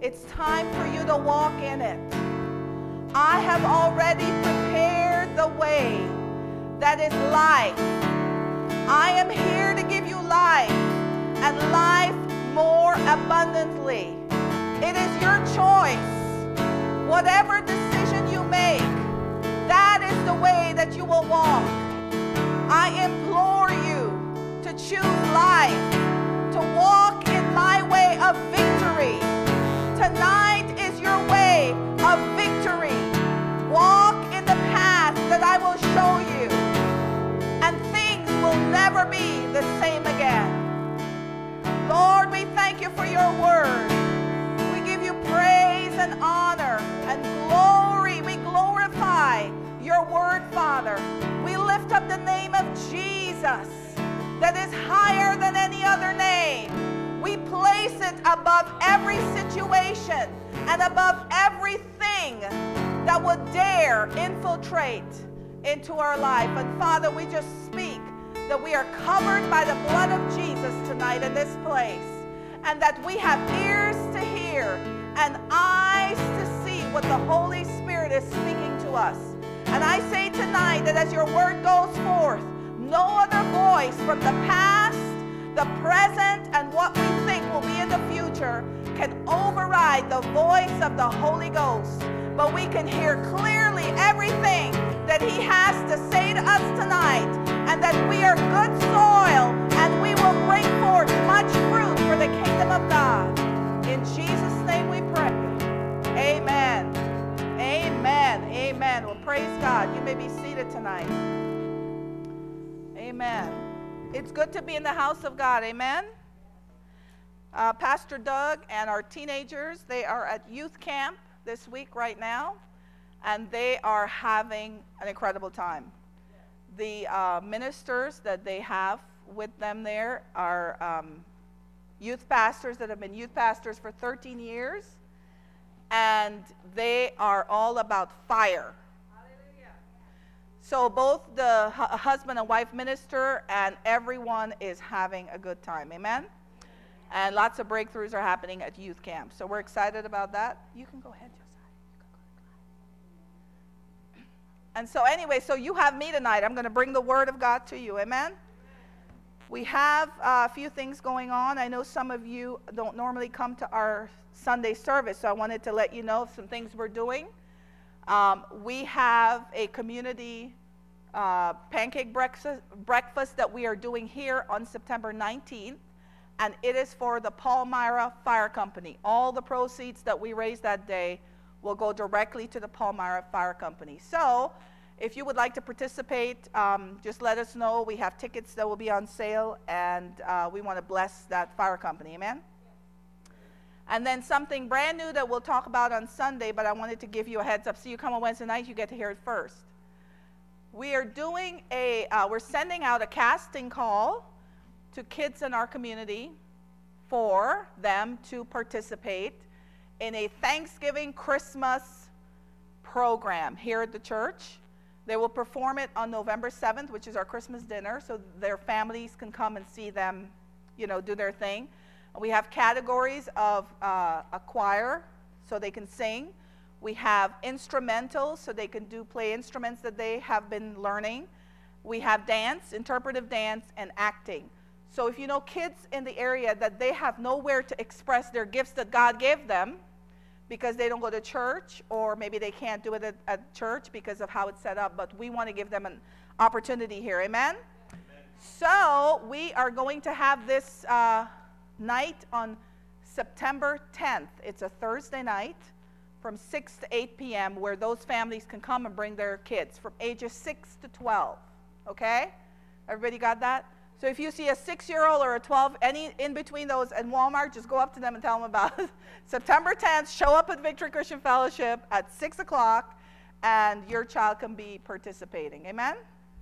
It's time for you to walk in it. I have already prepared the way that is life. I am here to give you life, and life more abundantly. It is your choice. Whatever decision you make, that is the way that you will walk. I implore you to choose life, to walk in my way of victory. Tonight is your way of victory. Walk in the path that I will show you, and things will never be the same again. Lord, we thank you for your word. We give you praise and honor and glory. We glorify your word, Father. We lift up the name of Jesus that is higher than any other name. We place it above every situation and above everything that would dare infiltrate into our life. And Father, we just speak that we are covered by the blood of Jesus tonight in this place, and that we have ears to hear and eyes to see what the Holy Spirit is speaking to us. And I say tonight that as your word goes forth, no other voice from the past, the present, and what we think will be in the future can override the voice of the Holy Ghost. But we can hear clearly everything that he has to say to us tonight, and that we are good soil, and we will bring forth much fruit for the kingdom of God. In Jesus' name we pray. Amen. Amen. Amen. Well, praise God. You may be seated tonight. Amen. It's good to be in the house of God. Amen. Pastor Doug and our teenagers, they are at youth camp this week right now, and they are having an incredible time. The ministers that they have with them there are youth pastors that have been youth pastors for 13 years, and they are all about fire. So both the husband and wife minister, and everyone is having a good time. Amen? And lots of breakthroughs are happening at youth camp. So we're excited about that. You can go ahead, Josiah. And so anyway, so you have me tonight. I'm going to bring the word of God to you. Amen? We have a few things going on. I know some of you don't normally come to our Sunday service, so I wanted to let you know of some things we're doing. We have a community pancake breakfast that we are doing here on September 19th, and it is for the Palmyra Fire Company. All the proceeds that we raise that day will go directly to the Palmyra Fire Company. So if you would like to participate, just let us know. We have tickets that will be on sale, and we want to bless that fire company. Amen? And then something brand new that we'll talk about on Sunday, but I wanted to give you a heads up. So you come on Wednesday night, you get to hear it first. We are doing we're sending out a casting call to kids in our community for them to participate in a Thanksgiving Christmas program here at the church. They will perform it on November 7th, which is our Christmas dinner, so their families can come and see them, do their thing. We have categories of a choir, so they can sing. We have instrumentals, so they can play instruments that they have been learning. We have dance, interpretive dance, and acting. So if you know kids in the area that they have nowhere to express their gifts that God gave them because they don't go to church, or maybe they can't do it at church because of how it's set up, but we want to give them an opportunity here. Amen? So we are going to have this night on September 10th. It's a Thursday night from 6 to 8 p.m. where those families can come and bring their kids from ages 6 to 12. Okay? Everybody got that? So if you see a 6-year-old or a 12, any in between those in Walmart, just go up to them and tell them about it. September 10th, show up at Victory Christian Fellowship at 6 o'clock, and your child can be participating. Amen?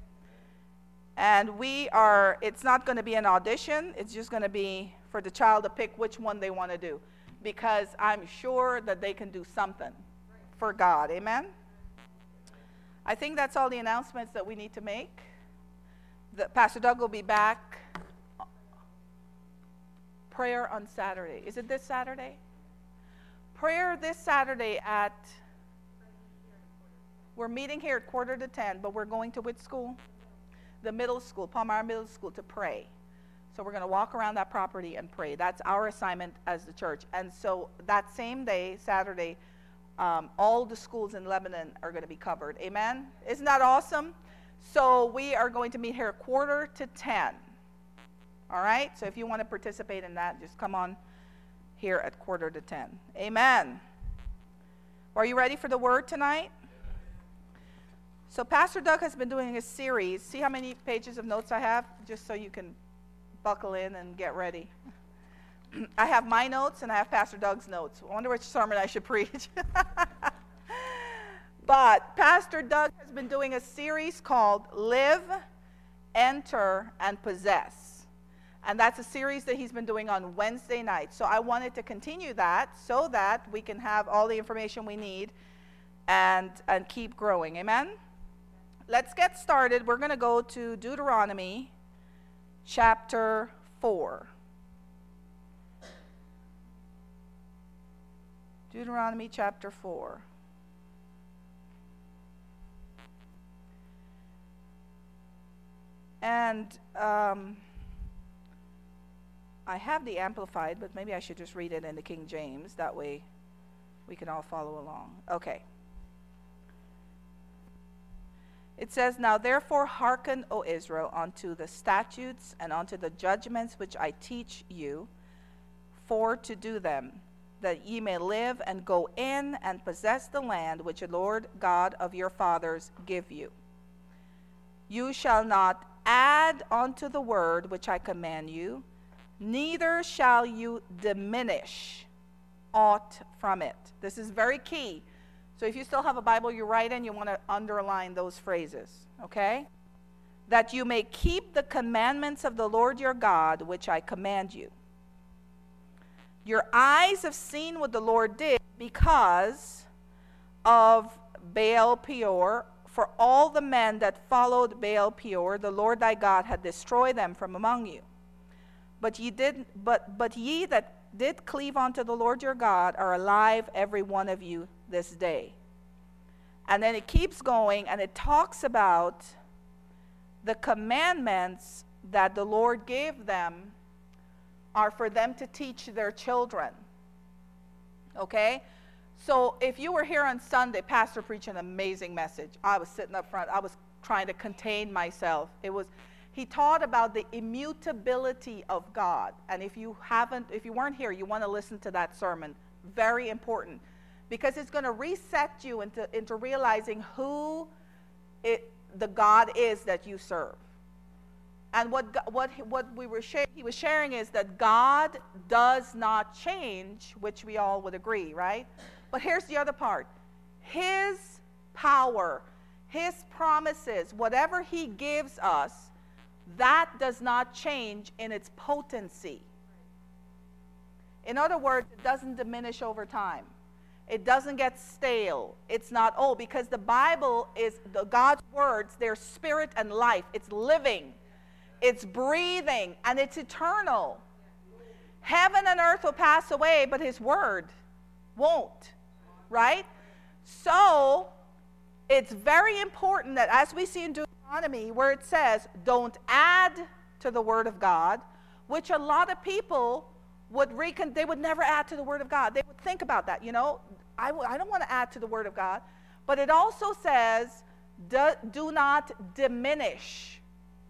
And it's not going to be an audition. It's just going to be for the child to pick which one they want to do, because I'm sure that they can do something for God. Amen? I think that's all the announcements that we need to make. Pastor Doug will be back. Prayer on Saturday. Is it this Saturday? prayer this Saturday we're meeting here at 9:45, but we're going to which school? The middle school, Palmyra Middle School, to pray. So we're going to walk around that property and pray. That's our assignment as the church. And so that same day, Saturday, all the schools in Lebanon are going to be covered. Amen? Isn't that awesome? So we are going to meet here at 9:45. All right? So if you want to participate in that, just come on here at 9:45. Amen. Are you ready for the word tonight? So Pastor Doug has been doing a series. See how many pages of notes I have? Just so you can buckle in and get ready. I have my notes and I have Pastor Doug's notes. I wonder which sermon I should preach. But Pastor Doug has been doing a series called Live, Enter, and Possess. And that's a series that he's been doing on Wednesday nights. So I wanted to continue that so that we can have all the information we need and keep growing. Amen? Let's get started. We're going to go to Deuteronomy chapter 4. Deuteronomy chapter 4. And I have the Amplified, but maybe I should just read it in the King James. That way we can all follow along. Okay. It says, "Now therefore hearken, O Israel, unto the statutes and unto the judgments which I teach you, for to do them, that ye may live and go in and possess the land which the Lord God of your fathers give you. You shall not add unto the word which I command you, neither shall you diminish aught from it." This is very key. So if you still have a Bible you write in, you want to underline those phrases, okay? "That you may keep the commandments of the Lord your God, which I command you. Your eyes have seen what the Lord did because of Baal Peor. For all the men that followed Baal Peor, the Lord thy God had destroyed them from among you. But ye that did cleave unto the Lord your God are alive, every one of you, this day." And then it keeps going, and it talks about the commandments that the Lord gave them are for them to teach their children. Okay? So if you were here on Sunday, Pastor preached an amazing message. I was sitting up front. I was trying to contain myself. He taught about the immutability of God. And if you weren't here, you want to listen to that sermon. Very important. Because it's going to reset you into realizing who the God is that you serve. And what he was sharing is that God does not change, which we all would agree, right? But here's the other part. His power, his promises, whatever he gives us, that does not change in its potency. In other words, it doesn't diminish over time. It doesn't get stale. It's not old, because the Bible is God's words. They're spirit and life. It's living. It's breathing, and it's eternal. Heaven and earth will pass away, but his word won't. Right? So it's very important that, as we see in Deuteronomy, where it says, don't add to the word of God, which a lot of people they would never add to the word of God. They would think about that, I don't want to add to the word of God. But it also says, do not diminish.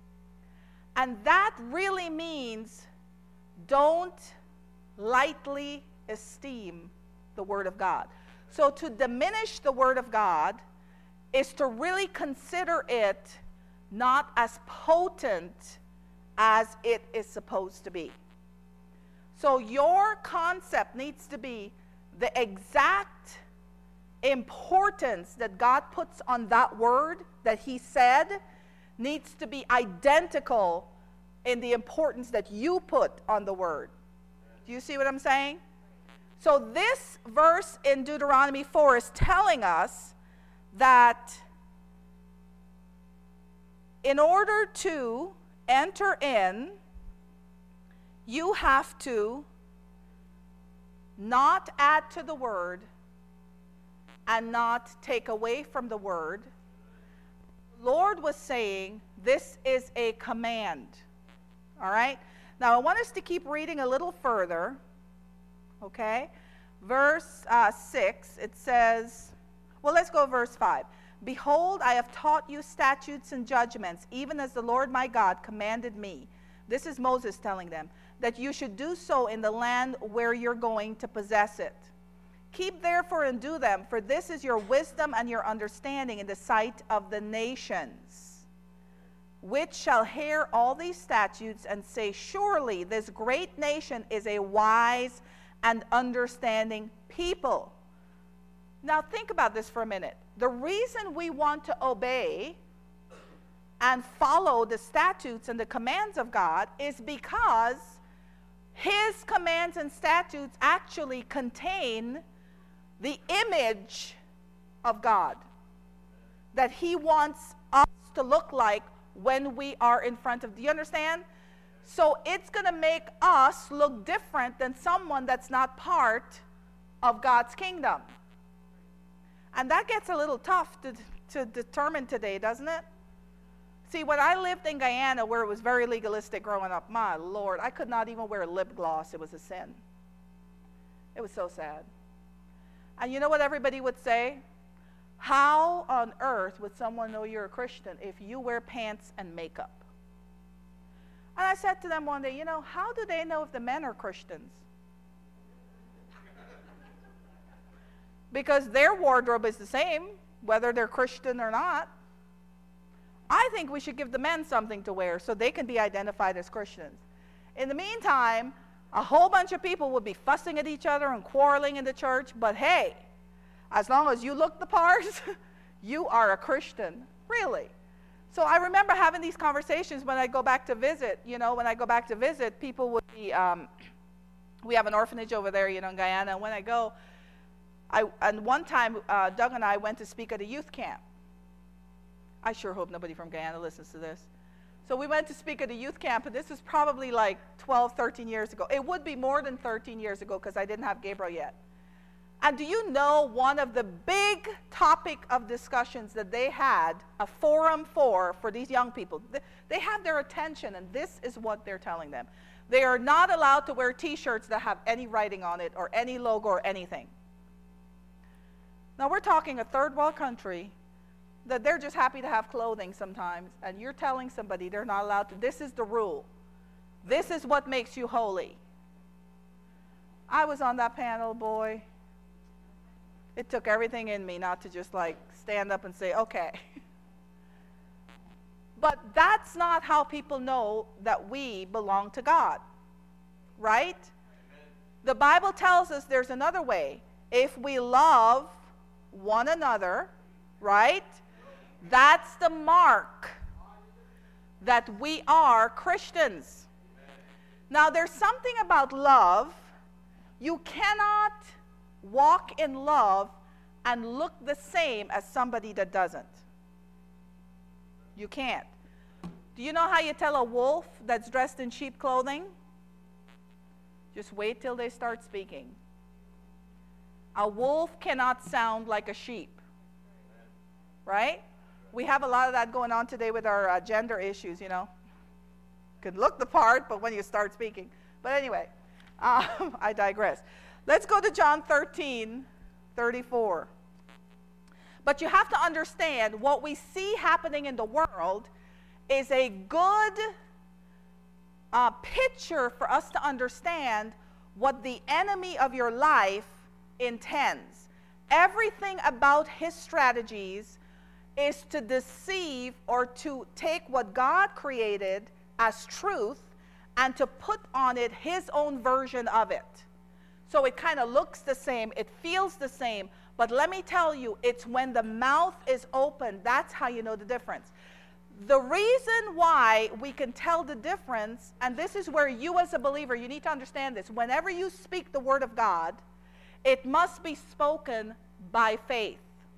And that really means don't lightly esteem the word of God. So to diminish the word of God is to really consider it not as potent as it is supposed to be. So your concept needs to be the exact importance that God puts on that word that he said needs to be identical in the importance that you put on the word. Do you see what I'm saying? So this verse in Deuteronomy 4 is telling us that in order to enter in, you have to not add to the word and not take away from the word. The Lord was saying, this is a command. All right? Now, I want us to keep reading a little further. Okay? Verse 6, it says, well, let's go verse 5. Behold, I have taught you statutes and judgments, even as the Lord my God commanded me. This is Moses telling them, that you should do so in the land where you're going to possess it. Keep therefore and do them, for this is your wisdom and your understanding in the sight of the nations, which shall hear all these statutes and say, surely this great nation is a wise and understanding people. Now think about this for a minute. The reason we want to obey and follow the statutes and the commands of God is because his commands and statutes actually contain the image of God that he wants us to look like when we are in front of. Do you understand? So it's going to make us look different than someone that's not part of God's kingdom. And that gets a little tough to determine today, doesn't it? See, when I lived in Guyana, where it was very legalistic growing up, my Lord, I could not even wear lip gloss. It was a sin. It was so sad. And you know what everybody would say? How on earth would someone know you're a Christian if you wear pants and makeup? And I said to them one day, you know, how do they know if the men are Christians? Because their wardrobe is the same, whether they're Christian or not. I think we should give the men something to wear so they can be identified as Christians. In the meantime, a whole bunch of people would be fussing at each other and quarreling in the church, but hey, as long as you look the part, you are a Christian, really. So I remember having these conversations when I go back to visit. You know, when I go back to visit, people would be, we have an orphanage over there, you know, in Guyana, and when I go, and one time, Doug and I went to speak at a youth camp. I sure hope nobody from Guyana listens to this. So we went to speak at a youth camp, and this was probably like 12, 13 years ago. It would be more than 13 years ago because I didn't have Gabriel yet. And do you know one of the big topic of discussions that they had a forum for these young people? They have their attention, and this is what they're telling them. They are not allowed to wear T-shirts that have any writing on it or any logo or anything. Now we're talking a third world country that they're just happy to have clothing sometimes, and you're telling somebody they're not allowed to. This is the rule. This is what makes you holy. I was on that panel, boy. It took everything in me not to just like stand up and say, okay. But that's not how people know that we belong to God, right? Amen. The Bible tells us there's another way. If we love one another, right? That's the mark that we are Christians. Now, there's something about love. You cannot walk in love and look the same as somebody that doesn't. You can't. Do you know how you tell a wolf that's dressed in sheep clothing? Just wait till they start speaking. A wolf cannot sound like a sheep. Right? We have a lot of that going on today with our gender issues, you know. Could look the part, but when you start speaking. But anyway, I digress. Let's go to John 13:34. But you have to understand what we see happening in the world is a good picture for us to understand what the enemy of your life intends. Everything about his strategies is to deceive or to take what God created as truth and to put on it his own version of it. So it kind of looks the same, it feels the same, but let me tell you, it's when the mouth is open, that's how you know the difference. The reason why we can tell the difference, and this is where you as a believer, you need to understand this, whenever you speak the word of God, it must be spoken by faith.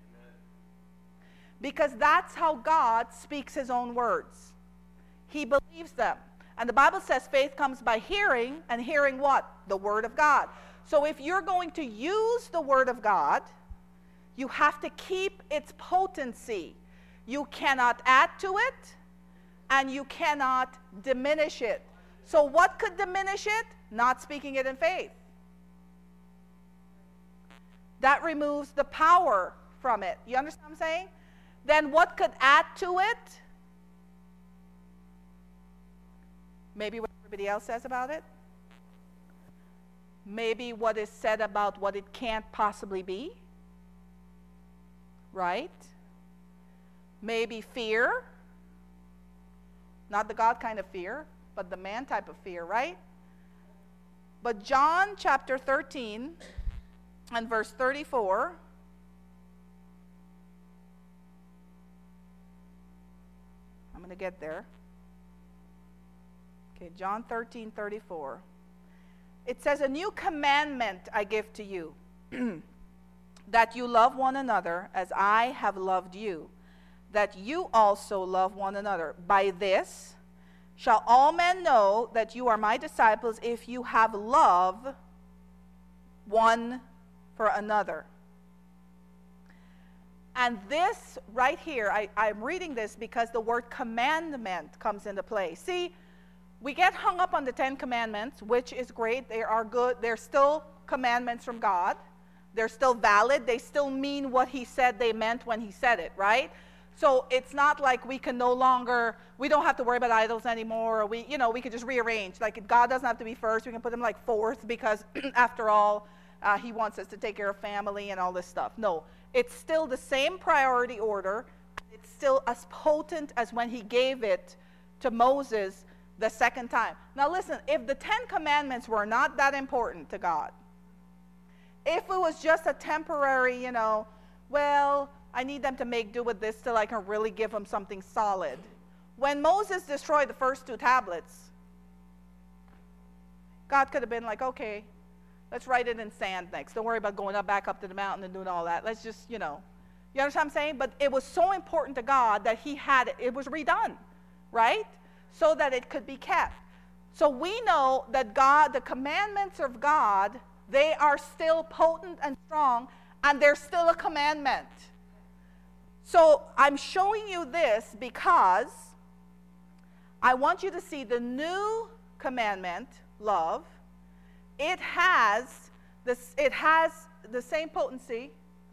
Because that's how God speaks his own words. He believes them. And the Bible says faith comes by hearing, and hearing what? The word of God. So if you're going to use the Word of God, you have to keep its potency. You cannot add to it, and you cannot diminish it. So what could diminish it? Not speaking it in faith. That removes the power from it. You understand what I'm saying? Then what could add to it? Maybe what everybody else says about it. Maybe what is said about what it can't possibly be. Right? Maybe fear. Not the God kind of fear, but the man type of fear, right? But John chapter 13 and verse 34. I'm going to get there. Okay, John 13:34. It says, "A new commandment I give to you, that you love one another as I have loved you, that you also love one another. By this shall all men know that you are my disciples, if you have love one for another." And this right here, I'm reading this because the word commandment comes into play. See, we get hung up on the 10 Commandments, which is great. They are good. They're still commandments from God. They're still valid. They still mean what he said they meant when he said it, right? So it's not like we can no longer, we don't have to worry about idols anymore, or we could just rearrange. Like, God doesn't have to be first. We can put him like fourth because after all, he wants us to take care of family and all this stuff. No, it's still the same priority order. It's still as potent as when he gave it to Moses the second time. Now listen, if the 10 Commandments were not that important to God, if it was just a temporary, well, I need them to make do with this till I can really give them something solid. When Moses destroyed the first 2 tablets, God could have been like, okay, let's write it in sand next. Don't worry about going back up to the mountain and doing all that. Let's just, you understand what I'm saying? But it was so important to God that he had it. It was redone, right? So that it could be kept. So we know that God, the commandments of God, they are still potent and strong, and they're still a commandment. So I'm showing you this because I want you to see the new commandment, love. It has the same potency,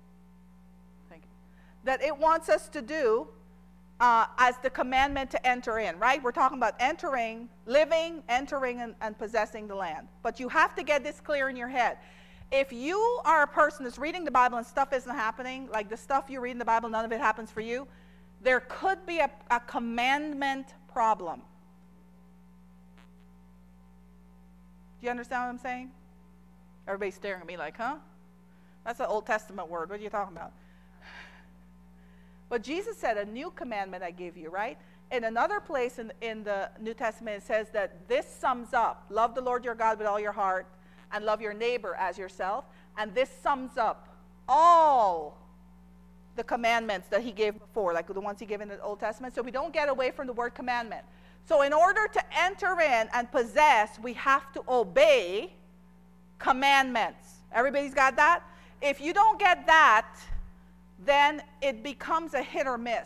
that it wants us to do as the commandment to enter in, right? We're talking about living, entering, and possessing the land. But you have to get this clear in your head. If you are a person that's reading the Bible and stuff isn't happening, like the stuff you read in the Bible, none of it happens for you, there could be a commandment problem. Do you understand what I'm saying? Everybody's staring at me like, huh? That's an Old Testament word. What are you talking about? But Jesus said, a new commandment I give you, right? In another place in the New Testament, it says that this sums up, love the Lord your God with all your heart, and love your neighbor as yourself. And this sums up all the commandments that he gave before, like the ones he gave in the Old Testament. So we don't get away from the word commandment. So in order to enter in and possess, we have to obey commandments. Everybody's got that? If you don't get that, then it becomes a hit or miss.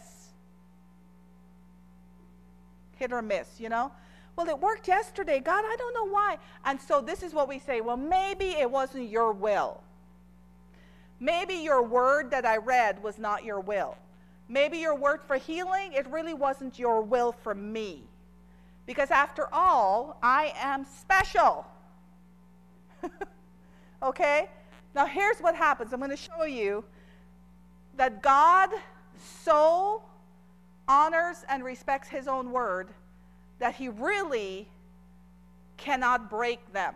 Hit or miss, Well, it worked yesterday. God, I don't know why. And so this is what we say. Well, maybe it wasn't your will. Maybe your word that I read was not your will. Maybe your word for healing, it really wasn't your will for me. Because after all, I am special. Okay? Now here's what happens. I'm going to show you that God so honors and respects his own word that he really cannot break them.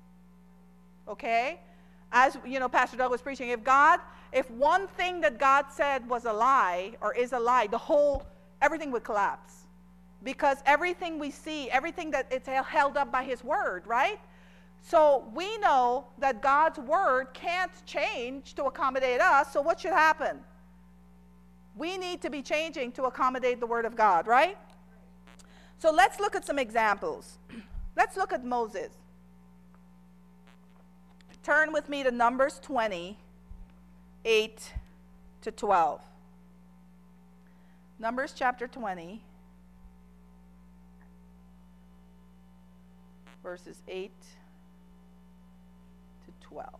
Okay? As Pastor Doug was preaching, if one thing that God said was a lie or is a lie, everything would collapse. Because everything we see, everything that it's held up by his word, right? So we know that God's word can't change to accommodate us, so what should happen? We need to be changing to accommodate the word of God, right? So let's look at some examples. Let's look at Moses. turn with me to Numbers 20, 8 to 12. Numbers chapter 20, verses 8 to 12.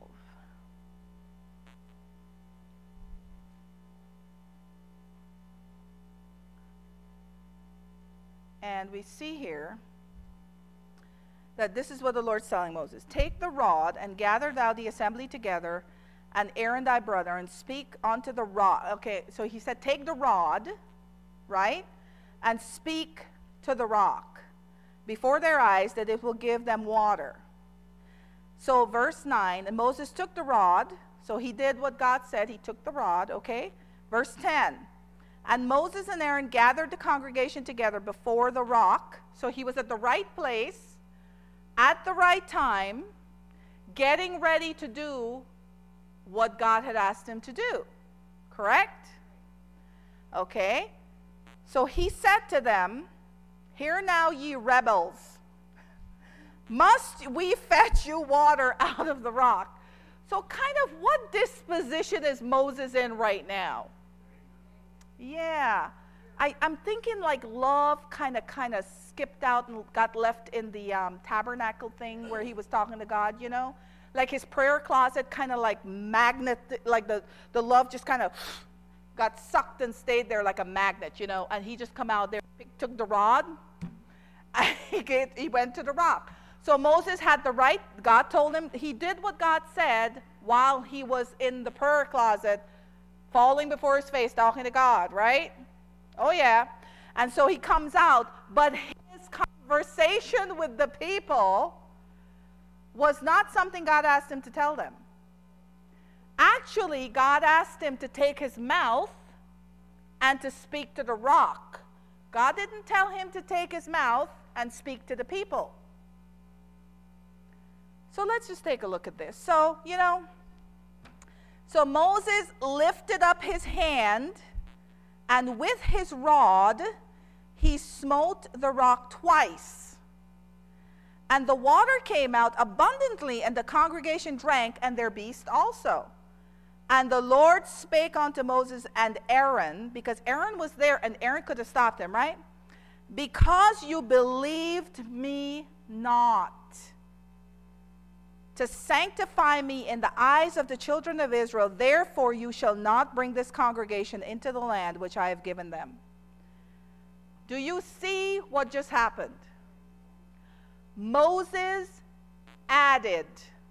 And we see here that this is what the Lord's telling Moses. Take the rod and gather thou the assembly together, and Aaron thy brother, and speak unto the rod. Okay, so he said, take the rod, right, and speak to the rock before their eyes, that it will give them water. So verse 9, and Moses took the rod, so he did what God said, he took the rod, okay. Verse 10, and Moses and Aaron gathered the congregation together before the rock, so he was at the right place, at the right time, getting ready to do what God had asked him to do. Correct? Okay. So he said to them, hear now, ye rebels, must we fetch you water out of the rock? So kind of what disposition is Moses in right now? Yeah. I'm thinking like love kind of skipped out and got left in the tabernacle thing where he was talking to God, you know? Like his prayer closet kind of like magnet, like the love just kind of got sucked and stayed there like a magnet, you know? And he just come out there, took the rod, and he went to the rock. So Moses had the right, God told him, he did what God said while he was in the prayer closet, falling before his face, talking to God, right? Oh, yeah. And so he comes out, but his conversation with the people was not something God asked him to tell them. Actually, God asked him to take his mouth and to speak to the rock. God didn't tell him to take his mouth and speak to the people. So let's just take a look at this. So, you know, so Moses lifted up his hand, and with his rod, he smote the rock twice. And the water came out abundantly, and the congregation drank, and their beast also. And the Lord spake unto Moses and Aaron, because Aaron was there, and Aaron could have stopped him, right? Because you believed me not, to sanctify me in the eyes of the children of Israel, therefore you shall not bring this congregation into the land which I have given them. Do you see what just happened? Moses added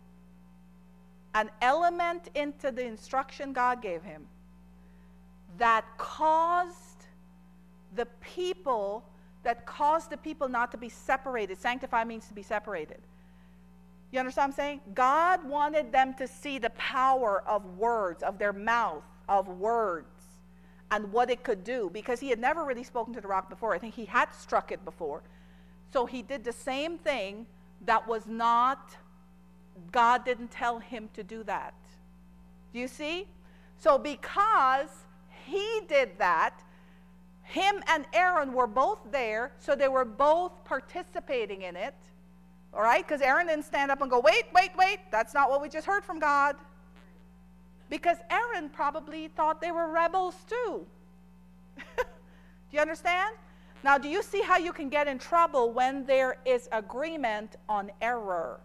an element into the instruction God gave him that caused the people not to be separated. Sanctify means to be separated. You understand what I'm saying? God wanted them to see the power of words, of their mouth, of words, and what it could do, because he had never really spoken to the rock before. I think he had struck it before. So he did the same thing that was not, God didn't tell him to do that. Do you see? So because he did that, him and Aaron were both there, so they were both participating in it. All right? Because Aaron didn't stand up and go, wait, that's not what we just heard from God. Because Aaron probably thought they were rebels too. Do you understand? Now, do you see how you can get in trouble when there is agreement on error?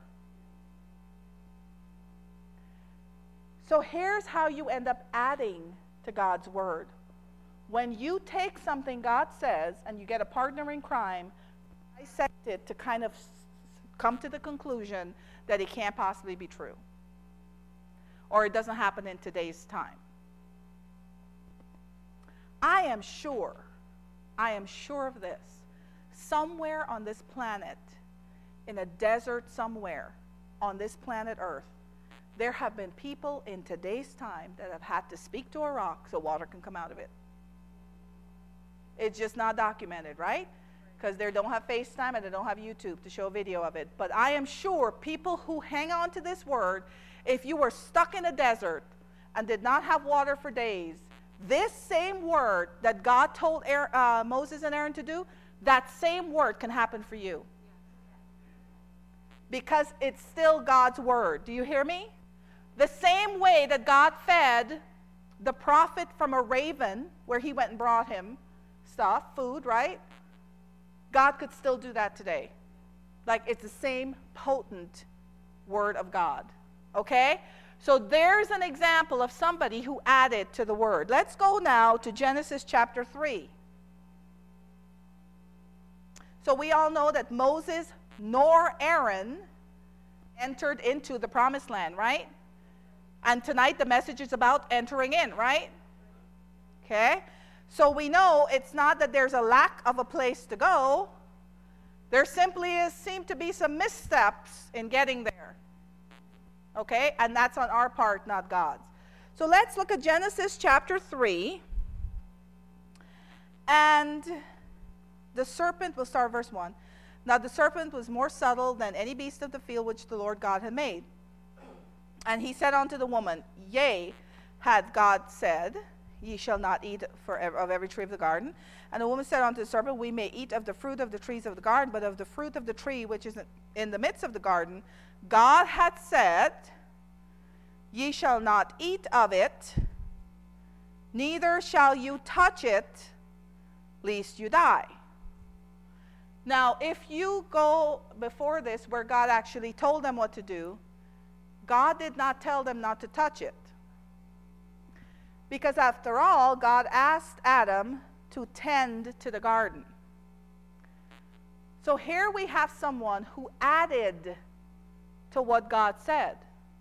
So here's how you end up adding to God's word. When you take something God says and you get a partner in crime, dissect it to kind of come to the conclusion that it can't possibly be true, or it doesn't happen in today's time. I am sure of this. Somewhere on this planet, in a desert somewhere on this planet Earth, there have been people in today's time that have had to speak to a rock so water can come out of it. It's just not documented, right? Because they don't have FaceTime and they don't have YouTube to show a video of it. But I am sure people who hang on to this word, if you were stuck in a desert and did not have water for days, this same word that God told Moses and Aaron to do, that same word can happen for you. Because it's still God's word. Do you hear me? The same way that God fed the prophet from a raven, where he went and brought him stuff, food, right? God could still do that today. Like, it's the same potent word of God. Okay? So there's an example of somebody who added to the word. Let's go now to Genesis chapter 3. So we all know that Moses nor Aaron entered into the promised land, right? And tonight the message is about entering in, right? Okay? So we know it's not that there's a lack of a place to go. There simply seem to be some missteps in getting there. Okay? And that's on our part, not God's. So let's look at Genesis chapter 3. And the serpent, we'll start verse 1. Now the serpent was more subtle than any beast of the field which the Lord God had made. And he said unto the woman, Yea, hath God said, Ye shall not eat of every tree of the garden. And the woman said unto the serpent, We may eat of the fruit of the trees of the garden, but of the fruit of the tree which is in the midst of the garden, God hath said, Ye shall not eat of it, neither shall you touch it, lest you die. Now, if you go before this, where God actually told them what to do, God did not tell them not to touch it. Because after all, God asked Adam to tend to the garden. So here we have someone who added to what God said.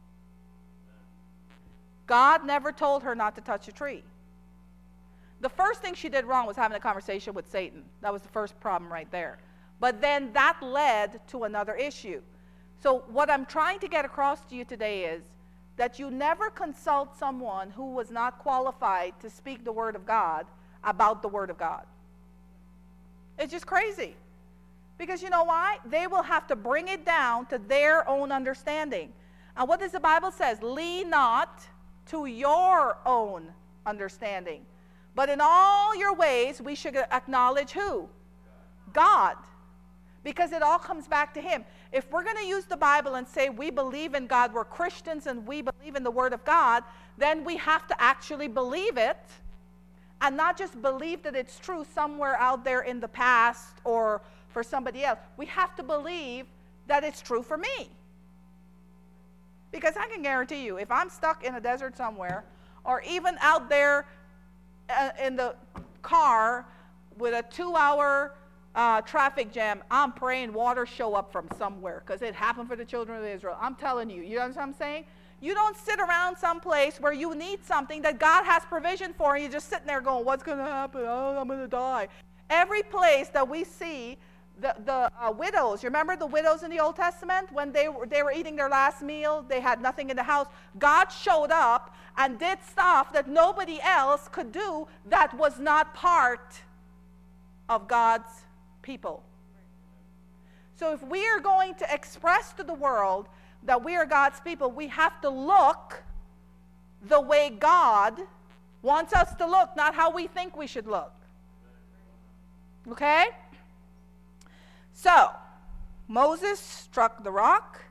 God never told her not to touch a tree. The first thing she did wrong was having a conversation with Satan. That was the first problem right there. But then that led to another issue. So what I'm trying to get across to you today is that you never consult someone who was not qualified to speak the Word of God about the Word of God. It's just crazy. Because you know why? They will have to bring it down to their own understanding. And what does the Bible say? Lean not to your own understanding, but in all your ways we should acknowledge who? God. Because it all comes back to Him. If we're going to use the Bible and say we believe in God, we're Christians and we believe in the Word of God, then we have to actually believe it and not just believe that it's true somewhere out there in the past or for somebody else. We have to believe that it's true for me. Because I can guarantee you, if I'm stuck in a desert somewhere or even out there in the car with a 2-hour traffic jam, I'm praying water show up from somewhere because it happened for the children of Israel. I'm telling you, you understand what I'm saying? You don't sit around someplace where you need something that God has provision for and you're just sitting there going, what's going to happen? Oh, I'm going to die. Every place that we see the widows, you remember the widows in the Old Testament? When they were eating their last meal, they had nothing in the house. God showed up and did stuff that nobody else could do that was not part of God's people. So if we are going to express to the world that we are God's people, we have to look the way God wants us to look, not how we think we should look. Okay? So, Moses struck the rock.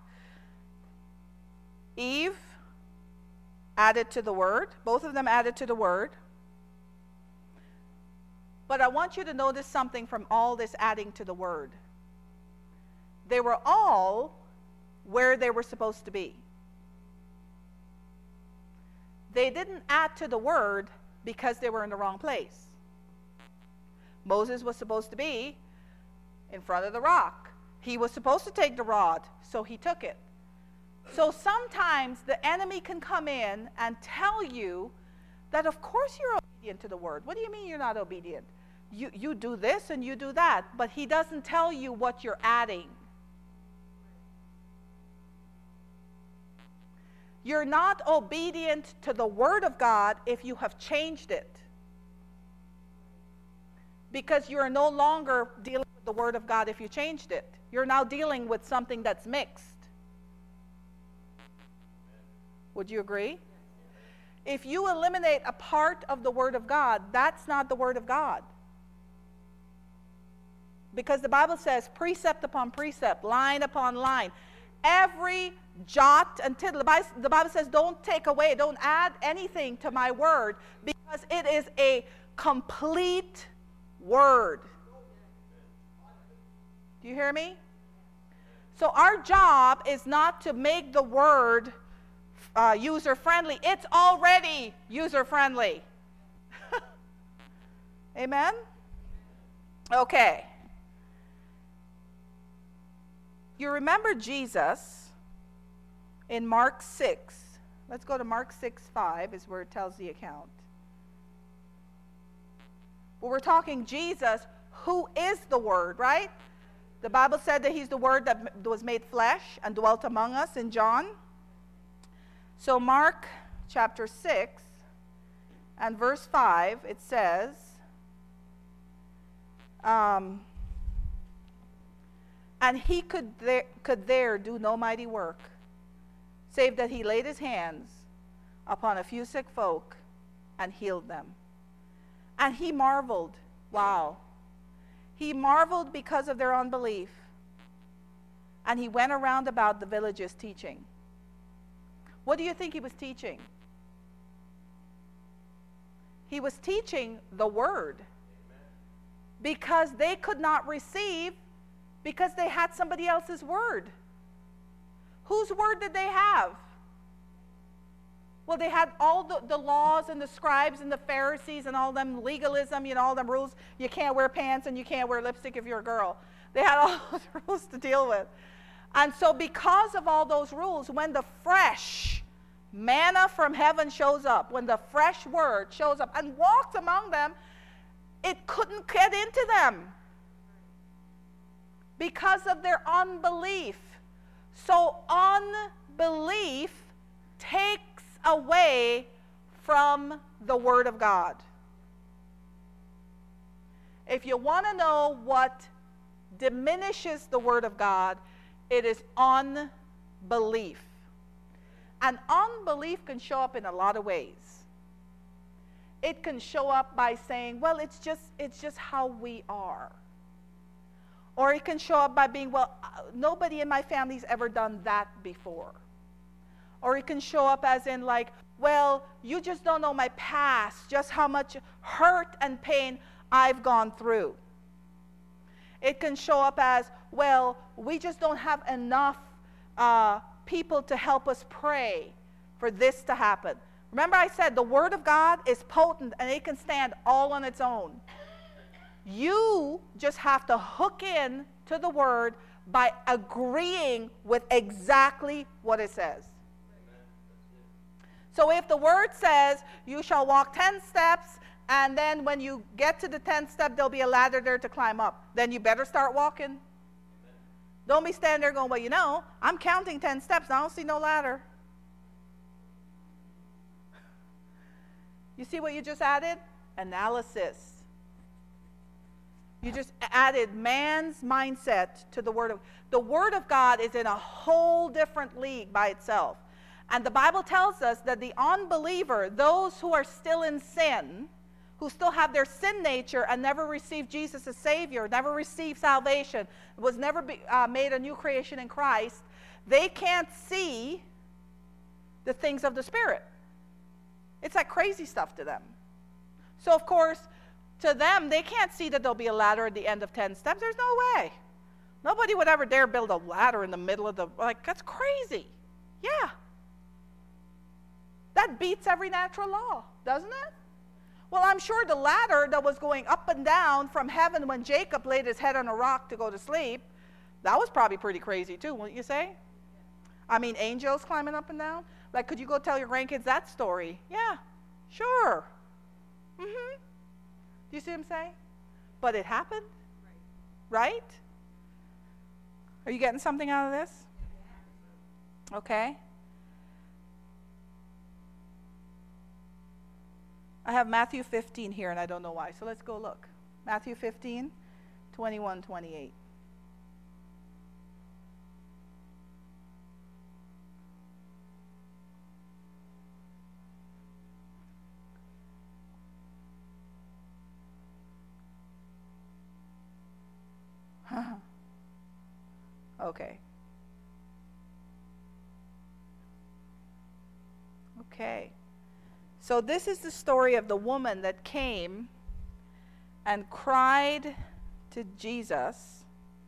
Eve added to the word. Both of them added to the word. But I want you to notice something from all this adding to the word. They were all where they were supposed to be. They didn't add to the word because they were in the wrong place. Moses was supposed to be in front of the rock. He was supposed to take the rod, so he took it. So sometimes the enemy can come in and tell you that of course you're obedient to the word. What do you mean you're not obedient? You do this and you do that, but he doesn't tell you what you're adding. You're not obedient to the Word of God if you have changed it. Because you are no longer dealing with the Word of God if you changed it. You're now dealing with something that's mixed. Would you agree? If you eliminate a part of the Word of God, that's not the Word of God. Because the Bible says precept upon precept, line upon line. Every jot and tittle. The Bible says, don't take away, don't add anything to my word, because it is a complete word. Do you hear me? So our job is not to make the word user-friendly. It's already user-friendly. Amen? Okay. You remember Jesus in Mark 6. Let's go to Mark 6:5 is where it tells the account. Well, we're talking Jesus, who is the Word, right? The Bible said that he's the Word that was made flesh and dwelt among us in John. So Mark chapter 6 and verse 5, it says, and he could there do no mighty work, save that he laid his hands upon a few sick folk and healed them. And he marveled. Wow. He marveled because of their unbelief. And he went around about the villages teaching. What do you think he was teaching? He was teaching the word. Because they could not receive, because they had somebody else's word. Whose word did they have? Well, they had all the laws and the scribes and the Pharisees and all them legalism, all them rules. You can't wear pants and you can't wear lipstick if you're a girl. They had all those rules to deal with. And so because of all those rules, when the fresh manna from heaven shows up, when the fresh word shows up and walks among them, it couldn't get into them because of their unbelief. So unbelief takes away from the Word of God. If you want to know what diminishes the Word of God, it is unbelief. And unbelief can show up in a lot of ways. It can show up by saying, well, it's just how we are. Or it can show up by being, well, nobody in my family's ever done that before. Or it can show up as in like, well, you just don't know my past, just how much hurt and pain I've gone through. It can show up as, well, we just don't have enough people to help us pray for this to happen. Remember I said the Word of God is potent and it can stand all on its own. You just have to hook in to the Word by agreeing with exactly what it says. So if the Word says you shall walk 10 steps and then when you get to the 10th step there'll be a ladder there to climb up, then you better start walking. Don't be standing there going, well, I'm counting 10 steps and I don't see no ladder. You see what you just added? Analysis. You just added man's mindset to the Word of God. The Word of God is in a whole different league by itself. And the Bible tells us that the unbeliever, those who are still in sin, who still have their sin nature and never received Jesus as Savior, never received salvation, was never made a new creation in Christ, they can't see the things of the Spirit. It's like crazy stuff to them. So, of course, to them, they can't see that there'll be a ladder at the end of 10 steps. There's no way. Nobody would ever dare build a ladder in the middle of that's crazy. Yeah. That beats every natural law, doesn't it? Well, I'm sure the ladder that was going up and down from heaven when Jacob laid his head on a rock to go to sleep, that was probably pretty crazy too, wouldn't you say? I mean, angels climbing up and down. Like, could you go tell your grandkids that story? Yeah, sure. Do you see what I'm saying? But it happened, right? Are you getting something out of this? Okay. I have Matthew 15 here, and I don't know why. So let's go look. Matthew 15, 21, 28. Okay. Okay. So this is the story of the woman that came and cried to Jesus.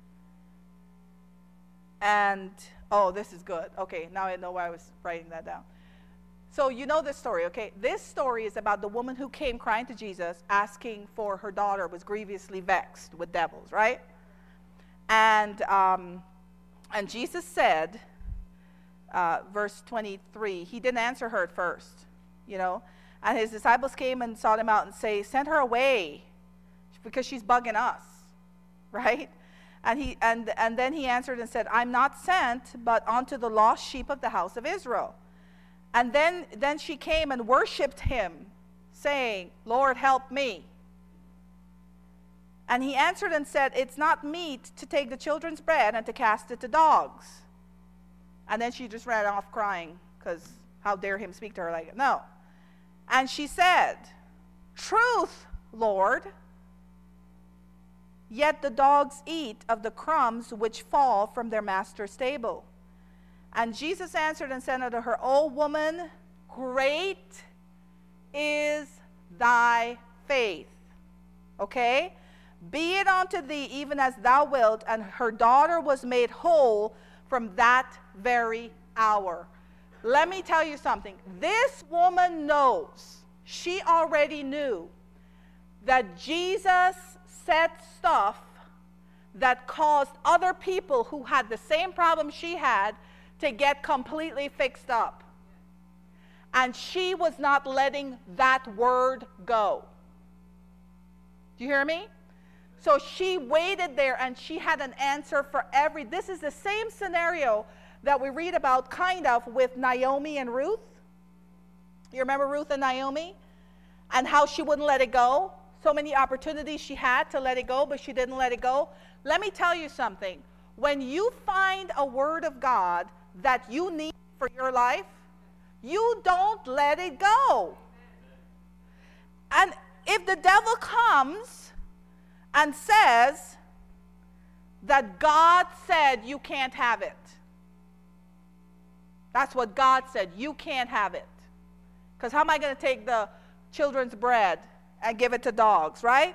And, oh, this is good. Okay, now I know why I was writing that down. So you know this story, okay? This story is about the woman who came crying to Jesus, asking for her daughter was grievously vexed with devils, right? And Jesus said, verse 23, he didn't answer her at first, you know. And his disciples came and sought him out and say, send her away because she's bugging us, right? And then he answered and said, I'm not sent but unto the lost sheep of the house of Israel. And then she came and worshipped him, saying, Lord, help me. And he answered and said, it's not meet to take the children's bread and to cast it to dogs. And then she just ran off crying, because how dare him speak to her like that? No. And she said, truth, Lord. Yet the dogs eat of the crumbs which fall from their master's table. And Jesus answered and said unto her, O woman, great is thy faith. Okay? Be it unto thee even as thou wilt. And her daughter was made whole from that very hour. Let me tell you something. This woman knows, she already knew, that Jesus said stuff that caused other people who had the same problem she had to get completely fixed up. And she was not letting that word go. Do you hear me? So she waited there and she had an answer for this is the same scenario that we read about kind of with Naomi and Ruth. You remember Ruth and Naomi? And how she wouldn't let it go? So many opportunities she had to let it go, but she didn't let it go. Let me tell you something. When you find a word of God that you need for your life, you don't let it go. And if the devil comes and says that God said you can't have it, that's what God said, you can't have it. Because how am I going to take the children's bread and give it to dogs, right?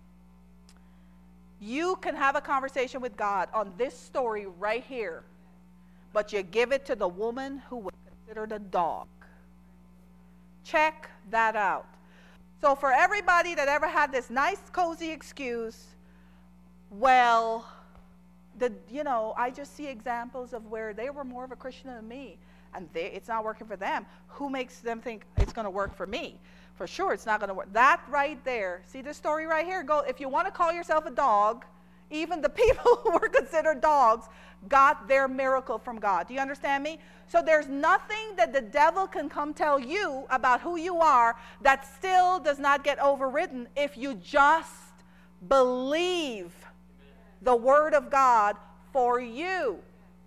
You can have a conversation with God on this story right here, but you give it to the woman who was considered a dog. Check that out. So for everybody that ever had this nice, cozy excuse, well, I just see examples of where they were more of a Christian than me, and it's not working for them. Who makes them think it's going to work for me? For sure, it's not going to work. That right there, see this story right here? Go. If you want to call yourself a dog, even the people who were considered dogs got their miracle from God. Do you understand me? So there's nothing that the devil can come tell you about who you are that still does not get overridden if you just believe the word of God for you.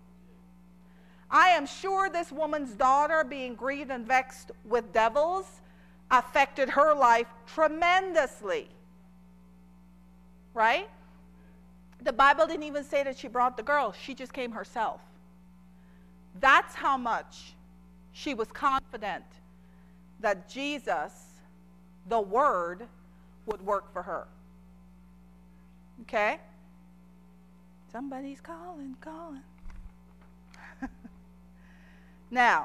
I am sure this woman's daughter being grieved and vexed with devils affected her life tremendously. Right? The Bible didn't even say that she brought the girl. She just came herself. That's how much she was confident that Jesus, the Word, would work for her. Okay? Somebody's calling. Now,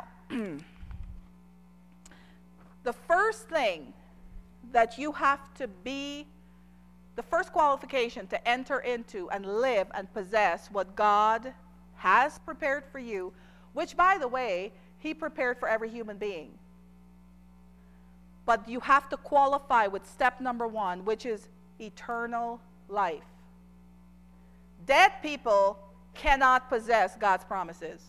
the first thing that you have to be, the first qualification to enter into and live and possess what God has prepared for you, which, by the way, He prepared for every human being. But you have to qualify with step number 1, which is eternal life. Dead people cannot possess God's promises.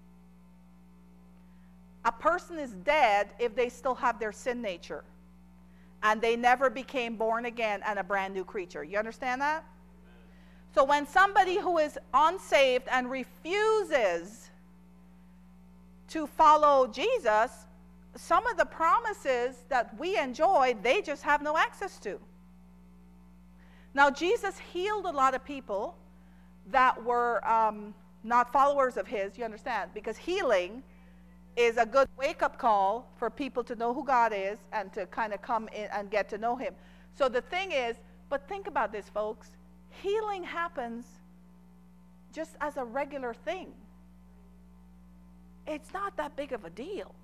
A person is dead if they still have their sin nature and they never became born again and a brand new creature. You understand that? So when somebody who is unsaved and refuses to follow Jesus, some of the promises that we enjoy, they just have no access to. Now, Jesus healed a lot of people that were not followers of His, you understand? Because healing is a good wake-up call for people to know who God is and to kind of come in and get to know him. So the thing is, but think about this, folks. Healing happens just as a regular thing. It's not that big of a deal.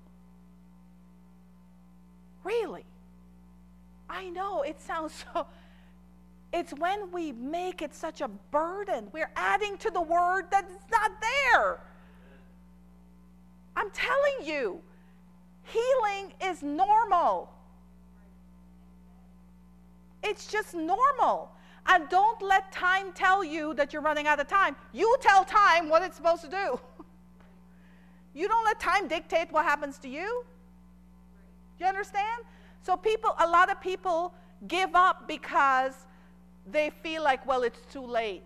Really. I know it sounds so. It's when we make it such a burden. We're adding to the word that's not there. I'm telling you, healing is normal. It's just normal. And don't let time tell you that you're running out of time. You tell time what it's supposed to do. You don't let time dictate what happens to you. You understand? So a lot of people give up because they feel like, well, it's too late.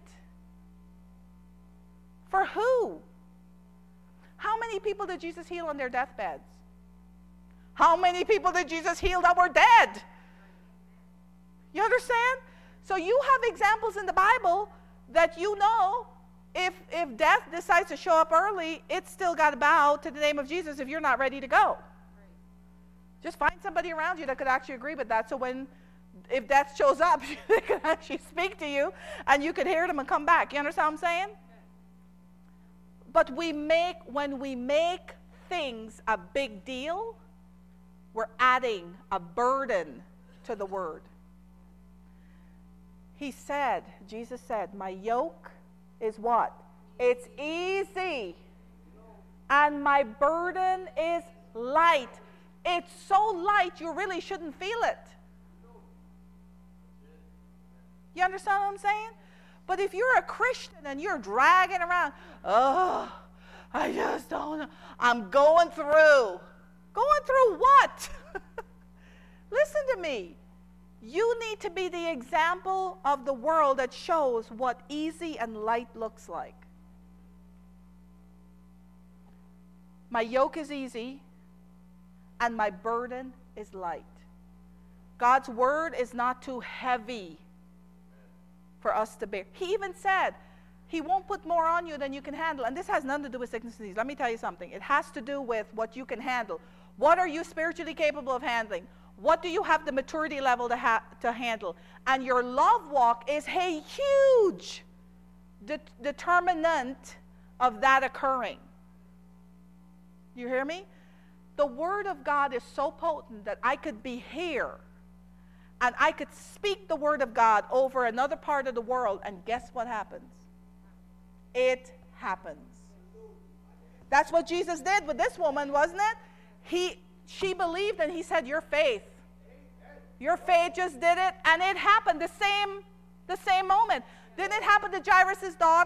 For who? How many people did Jesus heal on their deathbeds? How many people did Jesus heal that were dead? You understand? So you have examples in the Bible that you know if death decides to show up early, it's still got to bow to the name of Jesus if you're not ready to go. Just find somebody around you that could actually agree with that. So if death shows up, they can actually speak to you and you could hear them and come back. You understand what I'm saying? But when we make things a big deal, we're adding a burden to the word. Jesus said, my yoke is what? It's easy. And my burden is light. It's so light you really shouldn't feel it. You understand what I'm saying? But if you're a Christian and you're dragging around, oh, I just don't know. I'm going through. Going through what? Listen to me. You need to be the example of the world that shows what easy and light looks like. My yoke is easy and my burden is light. God's word is not too heavy for us to bear. He even said he won't put more on you than you can handle. And this has nothing to do with sickness and disease. Let me tell you something. It has to do with what you can handle. What are you spiritually capable of handling? What do you have the maturity level to handle? And your love walk is a huge determinant of that occurring. You hear me? The word of God is so potent that I could be here and I could speak the word of God over another part of the world, and guess what happens? It happens. That's what Jesus did with this woman, wasn't it? She believed and he said, your faith just did it, and it happened the same moment. Didn't it happen to Jairus' daughter?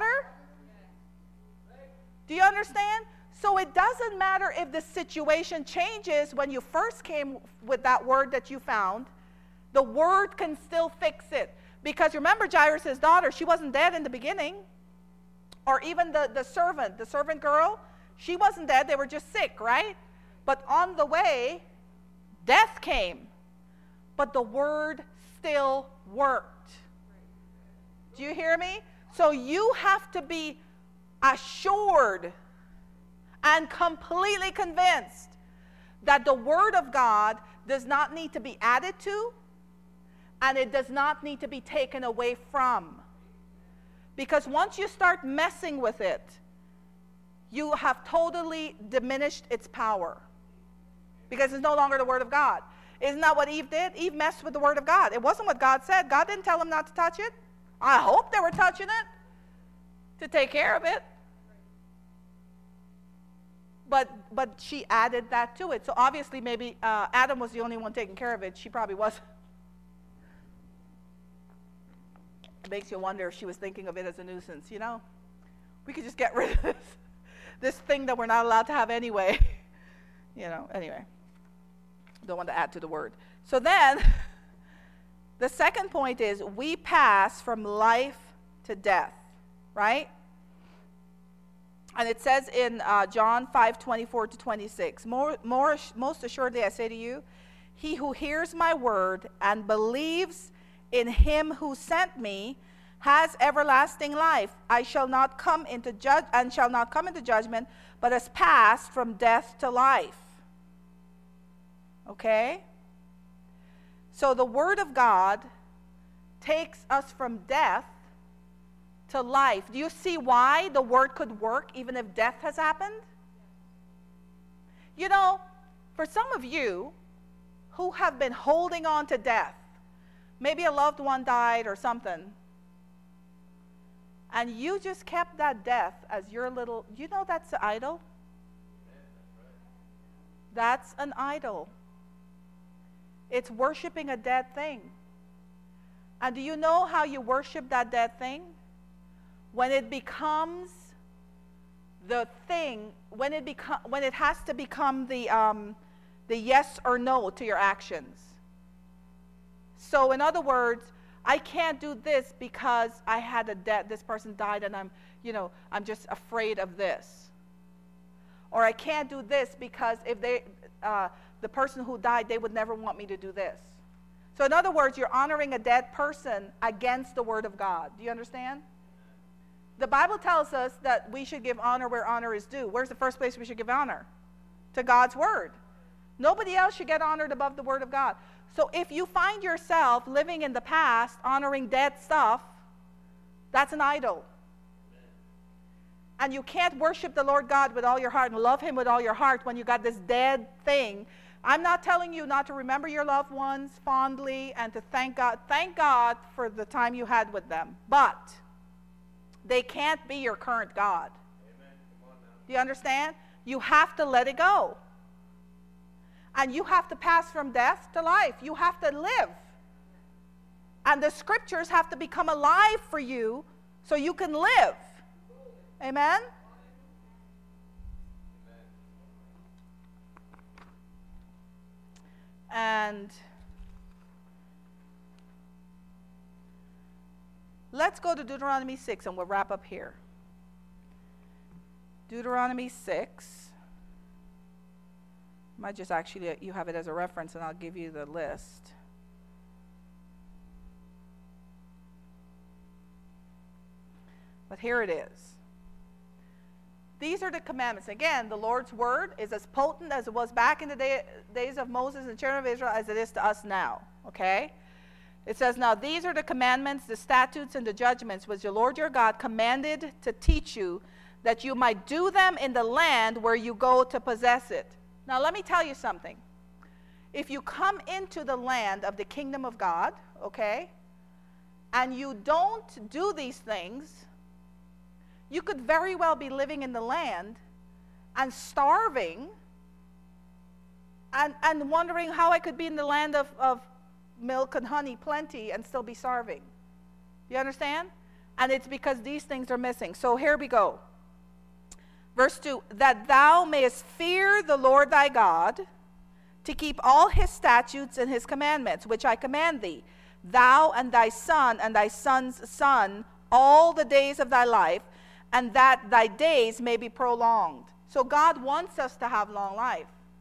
Do you understand? So it doesn't matter if the situation changes when you first came with that word that you found. The word can still fix it. Because remember Jairus' daughter, she wasn't dead in the beginning. Or even the servant girl, she wasn't dead, they were just sick, right? But on the way, death came. But the word still worked. Do you hear me? So you have to be assured and completely convinced that the word of God does not need to be added to, and it does not need to be taken away from. Because once you start messing with it, you have totally diminished its power. Because it's no longer the word of God. Isn't that what Eve did? Eve messed with the word of God. It wasn't what God said. God didn't tell them not to touch it. I hope they were touching it to take care of it. But she added that to it. So obviously maybe Adam was the only one taking care of it. She probably wasn't. It makes you wonder if she was thinking of it as a nuisance, you know? We could just get rid of this thing that we're not allowed to have anyway. You know, anyway. Don't want to add to the word. So then, the second point is we pass from life to death, right? And it says in John 5:24-26, most assuredly I say to you, he who hears my word and believes in him who sent me has everlasting life. I shall not come into judgment, but has passed from death to life. Okay? So the Word of God takes us from death to life. Do you see why the Word could work even if death has happened? You know, for some of you who have been holding on to death, maybe a loved one died or something, and you just kept that death as your little, you know that's an idol? That's an idol. It's worshiping a dead thing. And do you know how you worship that dead thing? When it becomes the thing, when it has to become the yes or no to your actions. So in other words, I can't do this because I had this person died and I'm just afraid of this. Or I can't do this because if the person who died, they would never want me to do this. So in other words, you're honoring a dead person against the Word of God. Do you understand? The Bible tells us that we should give honor where honor is due. Where's the first place we should give honor? To God's Word. Nobody else should get honored above the Word of God. So if you find yourself living in the past, honoring dead stuff, that's an idol. And you can't worship the Lord God with all your heart and love Him with all your heart when you got this dead thing. I'm not telling you not to remember your loved ones fondly and to thank God. Thank God for the time you had with them. But they can't be your current God. Amen. Come on now. Do you understand? You have to let it go. And you have to pass from death to life. You have to live. And the scriptures have to become alive for you so you can live. Amen? And let's go to Deuteronomy 6 and we'll wrap up here. Deuteronomy 6. Might just actually, you have it as a reference and I'll give you the list. But here it is. These are the commandments. Again, the Lord's word is as potent as it was back in the days of Moses and the children of Israel as it is to us now. Okay? It says, now these are the commandments, the statutes, and the judgments which the Lord your God commanded to teach you, that you might do them in the land where you go to possess it. Now let me tell you something. If you come into the land of the kingdom of God, okay, and you don't do these things, you could very well be living in the land and starving and wondering how I could be in the land of milk and honey plenty and still be starving. You understand? And it's because these things are missing. So here we go. Verse 2, that thou mayest fear the Lord thy God, to keep all his statutes and his commandments, which I command thee, thou and thy son and thy son's son, all the days of thy life, and that thy days may be prolonged. So God wants us to have long life.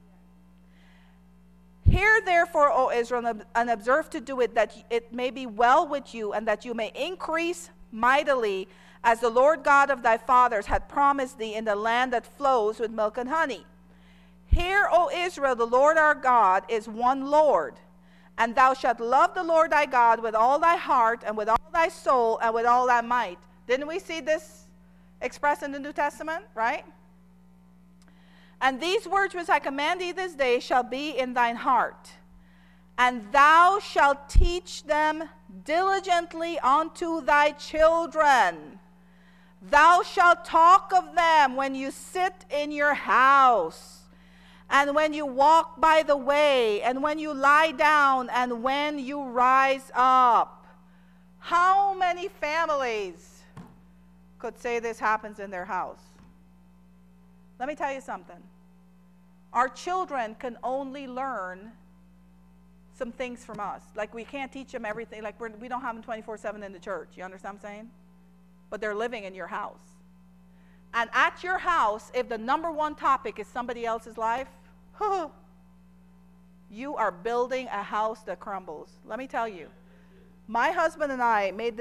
Hear therefore, O Israel, and observe to do it, that it may be well with you, and that you may increase mightily, as the Lord God of thy fathers had promised thee, in the land that flows with milk and honey. Hear, O Israel, the Lord our God is one Lord, and thou shalt love the Lord thy God with all thy heart, and with all thy soul, and with all thy might. Didn't we see this expressed in the New Testament, right? And these words which I command thee this day shall be in thine heart, and thou shalt teach them diligently unto thy children. Thou shalt talk of them when you sit in your house, and when you walk by the way, and when you lie down, and when you rise up. How many families could say this happens in their house? Let me tell you something. Our children can only learn some things from us. Like, we can't teach them everything. Like, we don't have them 24/7 in the church. You understand what I'm saying? But they're living in your house. And at your house, if the number one topic is somebody else's life, you are building a house that crumbles. Let me tell you. My husband and I made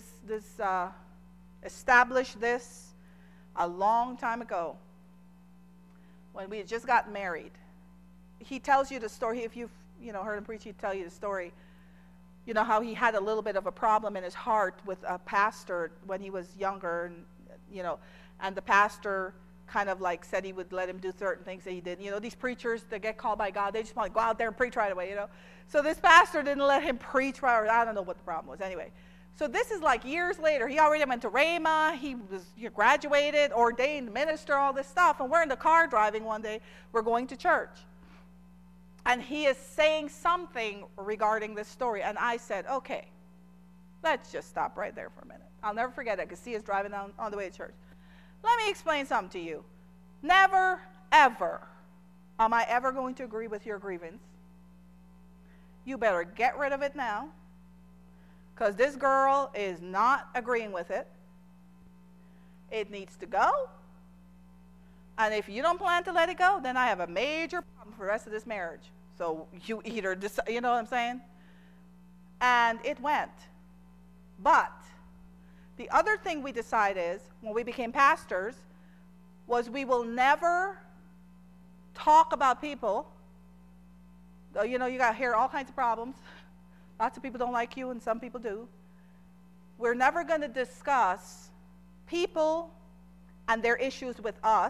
established this a long time ago when we had just gotten married. He tells you the story. If you've heard him preach, he'd tell you the story. You know how he had a little bit of a problem in his heart with a pastor when he was younger, and the pastor kind of like said he would let him do certain things that he didn't. These preachers that get called by God, they just want to go out there and preach right away, So this pastor didn't let him preach right away. I don't know what the problem was. Anyway, so this is like years later. He already went to Rhema. He was graduated, ordained minister, all this stuff. And we're in the car driving one day. We're going to church. And he is saying something regarding this story. And I said, okay, let's just stop right there for a minute. I'll never forget it because he is driving on the way to church. Let me explain something to you. Never, ever am I ever going to agree with your grievance. You better get rid of it now, because this girl is not agreeing with it. It needs to go. And if you don't plan to let it go, then I have a major problem for the rest of this marriage. So you either decide, you know what I'm saying? And it went. But the other thing we decided is, when we became pastors, was we will never talk about people. You got to hear all kinds of problems. Lots of people don't like you, and some people do. We're never going to discuss people and their issues with us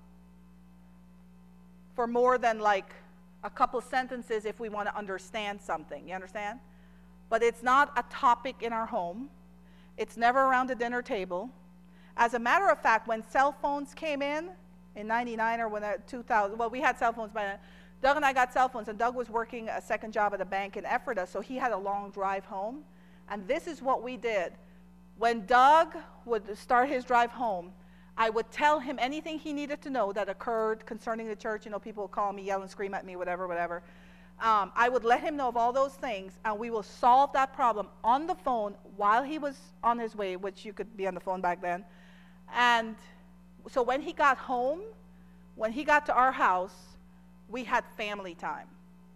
for more than like a couple sentences if we want to understand something. You understand? But it's not a topic in our home. It's never around the dinner table. As a matter of fact, when cell phones came in 99 or 2000, well, we had cell phones by then. Doug and I got cell phones, and Doug was working a second job at a bank in Ephrata, so he had a long drive home. And this is what we did. When Doug would start his drive home, I would tell him anything he needed to know that occurred concerning the church. People would call me, yell and scream at me, whatever. I would let him know of all those things, and we will solve that problem on the phone while he was on his way, which you could be on the phone back then. And so when he got home, when he got to our house, we had family time.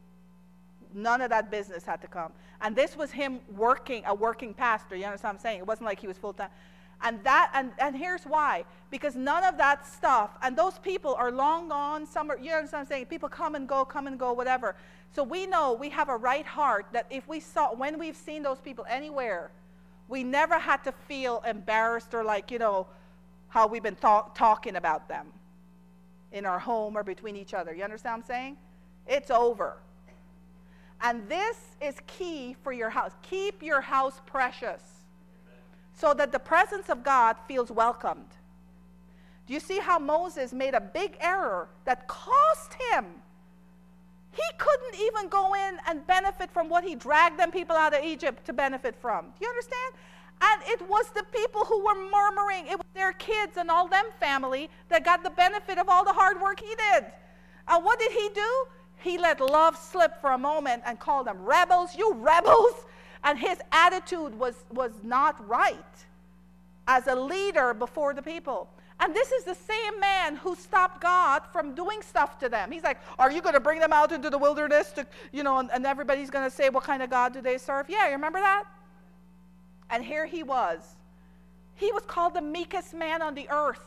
None of that business had to come. And this was him working, a working pastor. You understand what I'm saying? It wasn't like he was full-time. And here's why. Because none of that stuff, and those people are long gone. Some are, you understand what I'm saying? People come and go, whatever. So we know we have a right heart that when we've seen those people anywhere, we never had to feel embarrassed or like, how we've been talking about them in our home or between each other. You understand what I'm saying? It's over. And this is key for your house. Keep your house precious so that the presence of God feels welcomed. Do you see how Moses made a big error that cost him? He couldn't even go in and benefit from what he dragged them people out of Egypt to benefit from. Do you understand? And it was the people who were murmuring. It was their kids and all them family that got the benefit of all the hard work he did. And what did he do? He let love slip for a moment and called them rebels. You rebels. And his attitude was not right as a leader before the people. And this is the same man who stopped God from doing stuff to them. He's like, are you going to bring them out into the wilderness to, and everybody's going to say, what kind of God do they serve? Yeah, you remember that? And here he was. He was called the meekest man on the earth.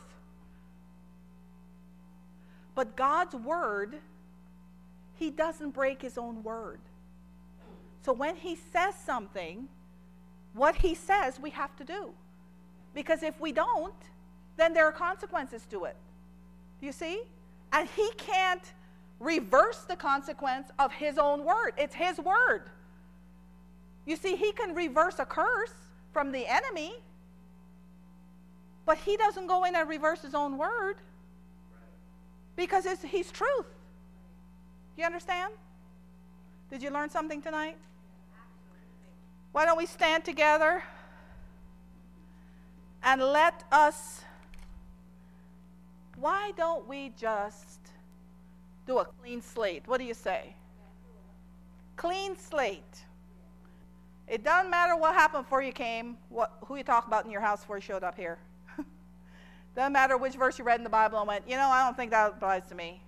But God's word, he doesn't break his own word. So when he says something, what he says we have to do. Because if we don't, then there are consequences to it. Do you see? And he can't reverse the consequence of his own word. It's his word. You see, he can reverse a curse from the enemy, but he doesn't go in and reverse his own word because he's truth. You understand? Did you learn something tonight? Why don't we stand together and why don't we just do a clean slate? What do you say? Clean slate. It doesn't matter what happened before you came, who you talk about in your house before you showed up here. Doesn't matter which verse you read in the Bible and went, I don't think that applies to me.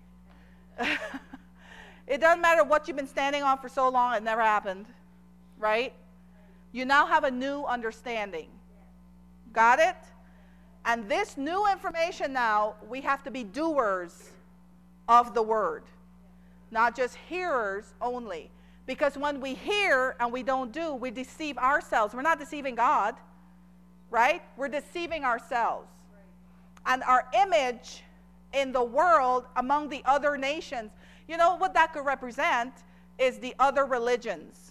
It doesn't matter what you've been standing on for so long, it never happened, right? You now have a new understanding. Got it? And this new information now, we have to be doers of the word, not just hearers only. Because when we hear and we don't do, we deceive ourselves. We're not deceiving God, right? We're deceiving ourselves. And our image in the world among the other nations, you know what that could represent is the other religions.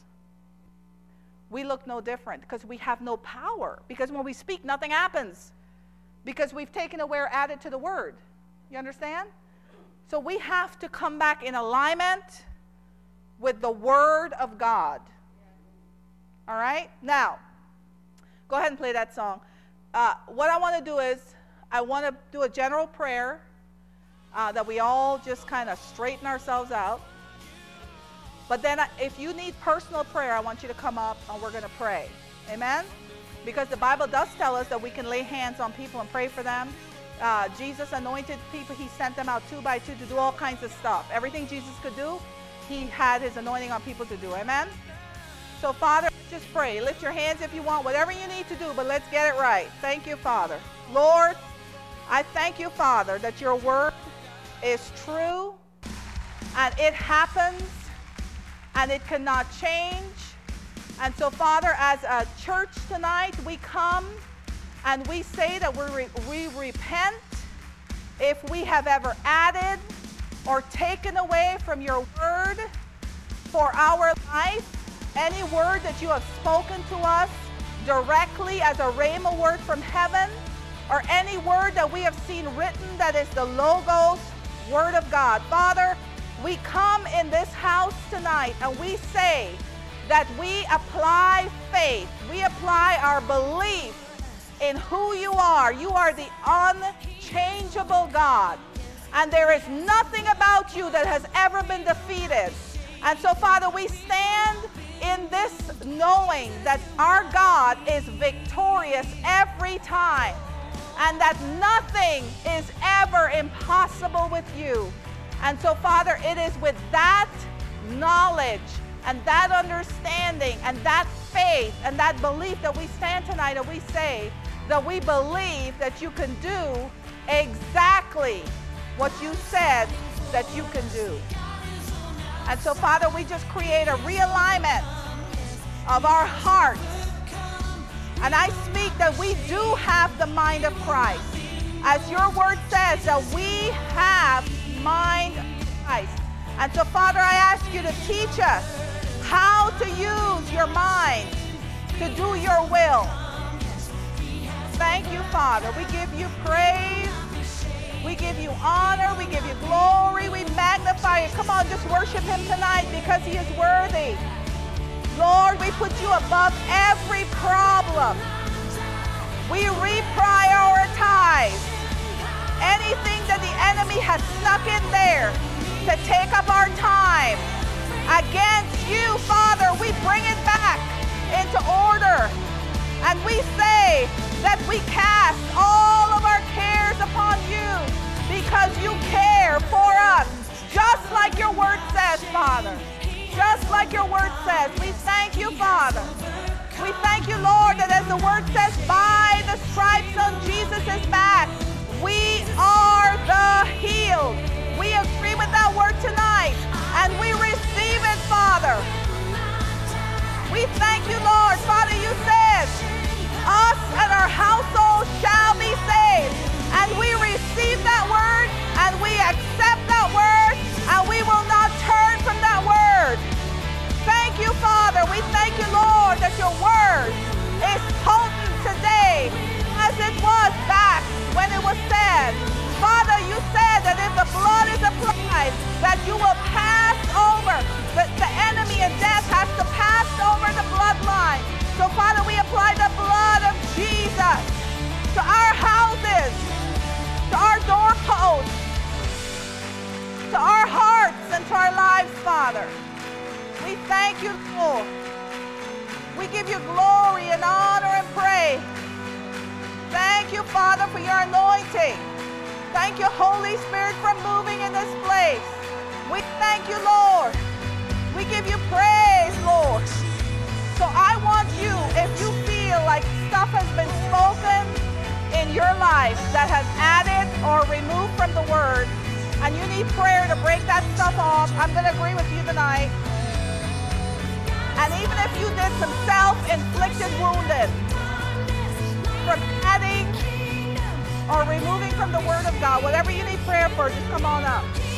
We look no different because we have no power. Because when we speak, nothing happens. Because we've taken away or added to the word. You understand? So we have to come back in alignment with the word of God. All right? Now, go ahead and play that song. What I want to do is, I want to do a general prayer that we all just kind of straighten ourselves out. But then if you need personal prayer, I want you to come up and we're going to pray. Amen? Because the Bible does tell us that we can lay hands on people and pray for them. Jesus anointed people. He sent them out 2 by 2 to do all kinds of stuff. Everything Jesus could do, he had his anointing on people to do. Amen? So, Father, just pray. Lift your hands if you want. Whatever you need to do, but let's get it right. Thank you, Father. Lord, I thank you, Father, that your word is true and it happens and it cannot change. And so, Father, as a church tonight, we come and we say that we repent if we have ever added or taken away from your word for our life. Any word that you have spoken to us directly as a rhema word from heaven, or any word that we have seen written that is the Logos word of God. Father, we come in this house tonight and we say that we apply faith. We apply our belief in who you are. You are the unchangeable God. And there is nothing about you that has ever been defeated. And so, Father, we stand in this knowing that our God is victorious every time. And that nothing is ever impossible with you. And so, Father, it is with that knowledge and that understanding and that faith and that belief that we stand tonight and we say that we believe that you can do exactly what you said that you can do. And so, Father, we just create a realignment of our hearts. And I speak that we do have the mind of Christ. As your word says, that we have mind of Christ. And so, Father, I ask you to teach us how to use your mind to do your will. Thank you, Father. We give you praise. We give you honor. We give you glory. We magnify you. Come on, just worship him tonight because he is worthy. Lord, we put you above every problem. We reprioritize anything that the enemy has snuck in there to take up our time against you, Father. We bring it back into order. And we say that we cast all of our cares upon you because you care for us, just like your word says, Father. Just like your word says. We thank you, Father. We thank you, Lord, that as the word says, by the stripes on Jesus' back, we are the healed. We agree with that word tonight, and we receive it, Father. We thank you, Lord. Father, you said, us and our household shall be saved. And we receive that word, and we accept that word, and we will not turn from that word. Thank you, Father. We thank you, Lord, that your word is potent today as it was back when it was said. Father, you said that if the blood is applied, that you will pass over. The enemy and death has to pass over the bloodline. So, Father, we apply the blood of Jesus to our houses, to our doorposts, to our hearts, and to our lives, Father. We thank you, Lord. We give you glory and honor and praise. Thank you, Father, for your anointing. Thank you, Holy Spirit, for moving in this place. We thank you, Lord. We give you praise, Lord. So I want you, life that has added or removed from the word, and you need prayer to break that stuff off, I'm going to agree with you tonight. And even if you did some self-inflicted wounded from adding or removing from the word of God, whatever you need prayer for, just come on up.